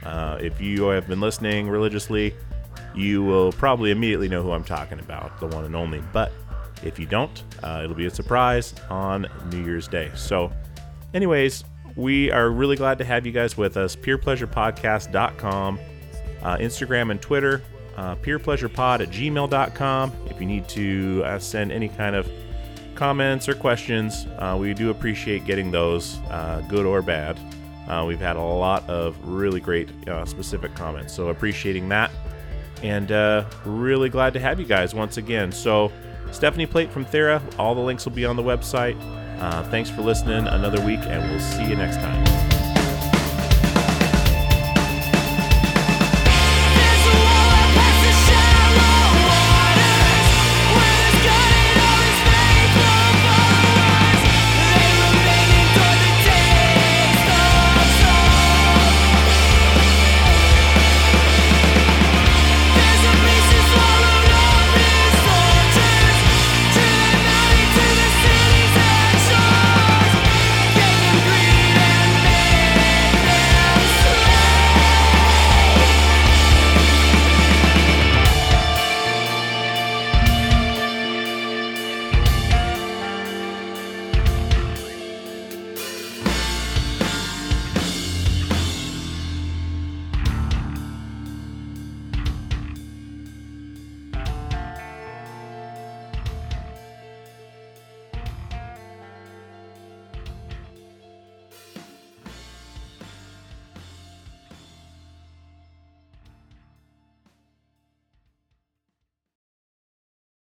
If you have been listening religiously, you will probably immediately know who I'm talking about, the one and only. But if you don't, it'll be a surprise on New Year's Day. So anyways, we are really glad to have you guys with us. PeerPleasurePodcast.com, Instagram and Twitter, PeerPleasurePod@gmail.com. If you need to send any kind of comments or questions, we do appreciate getting those, good or bad. We've had a lot of really great specific comments, so appreciating that. And really glad to have you guys once again. So Stephanie Plate from Thera, all the links will be on the website. Thanks for listening another week, and we'll see you next time.